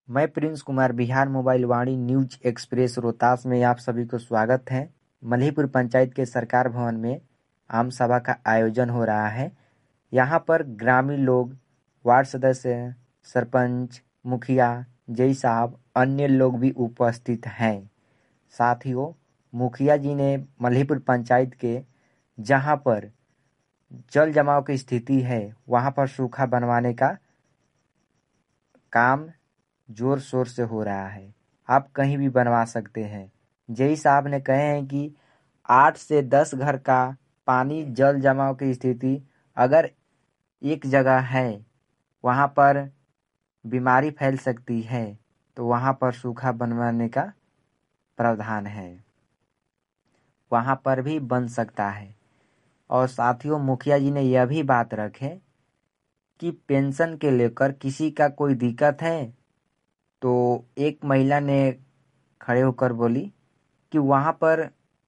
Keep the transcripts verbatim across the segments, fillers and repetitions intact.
मैं Prince Kumar Bihar mobile Vani news express Rohtas में आप सभी को स्वागत है। मल्हीपुर पंचायत के सरकार भवन में आम सभा का आयोजन हो रहा है। यहाँ पर ग्रामीण लोग, वार्ड सदस्य, सरपंच, मुखिया, जय साहब, अन्य लोग भी उपस्थित हैं। साथियों, मुखिया जी ने मल्हीपुर पंचायत के जहाँ पर जल जमाव की स्थिति है वहाँ पर सूखा बनवाने का काम जोर शोर से हो रहा है। आप कहीं भी बनवा सकते हैं। जय साहब ने कहे हैं कि आठ से दस घर का पानी जल जमाव की स्थिति अगर एक जगह है वहाँ पर बीमारी फैल सकती है, तो वहाँ पर सूखा बनवाने का प्रावधान है, वहाँ पर भी बन सकता है। और साथियों, मुखिया जी ने यह भी बात रखे कि पेंशन के लेकर किसी का कोई दिक्कत है, तो एक महिला ने खड़े होकर बोली कि वहाँ पर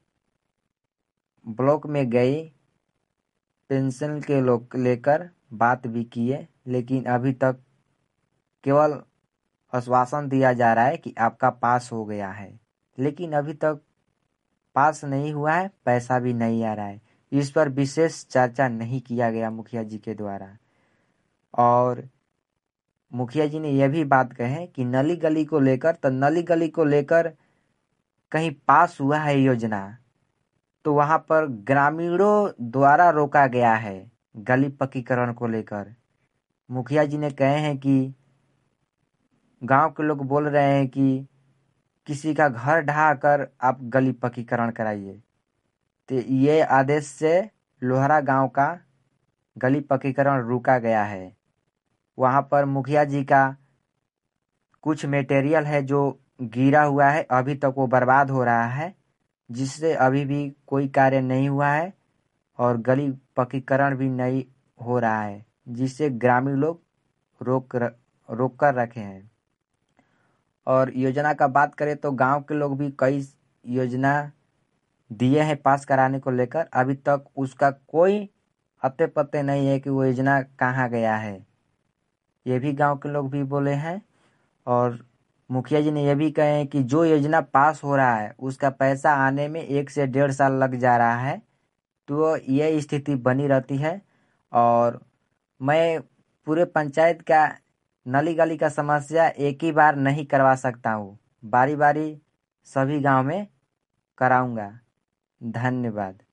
ब्लॉक में गए, पेंशन के लोग लेकर बात भी किए, लेकिन अभी तक केवल आश्वासन दिया जा रहा है कि आपका पास हो गया है, लेकिन अभी तक पास नहीं हुआ है, पैसा भी नहीं आ रहा है। इस पर विशेष चर्चा नहीं किया गया मुखिया जी के द्वारा। और मुखिया जी ने यह भी बात कहे कि नली गली को लेकर तो नली गली को लेकर कहीं पास हुआ है योजना, तो वहां पर ग्रामीणों द्वारा रोका गया है गली पक्कीकरण को लेकर। मुखिया जी ने कहे हैं कि गांव के लोग बोल रहे हैं कि किसी का घर ढहा कर आप गली पक्कीकरण कराइए, तो ये आदेश से लोहरा गांव का गली पक्कीकरण रुका गया है। वहां पर मुखिया जी का कुछ मटेरियल है जो गिरा हुआ है, अभी तक वो बर्बाद हो रहा है, जिससे अभी भी कोई कार्य नहीं हुआ है और गली पक्कीकरण भी नहीं हो रहा है, जिससे ग्रामीण लोग रोक रोक कर रखे हैं। और योजना का बात करें तो गांव के लोग भी कई योजना दिए हैं पास कराने को लेकर, अभी तक उसका कोई अते पत्ते नहीं है कि वो योजना कहाँ गया है, ये भी गांव के लोग भी बोले हैं। और मुखिया जी ने यह भी कहे हैं कि जो योजना पास हो रहा है उसका पैसा आने में एक से डेढ़ साल लग जा रहा है, तो यह स्थिति बनी रहती है। और मैं पूरे पंचायत का नली गली का समस्या एक ही बार नहीं करवा सकता हूँ, बारी बारी सभी गांव में कराऊंगा। धन्यवाद।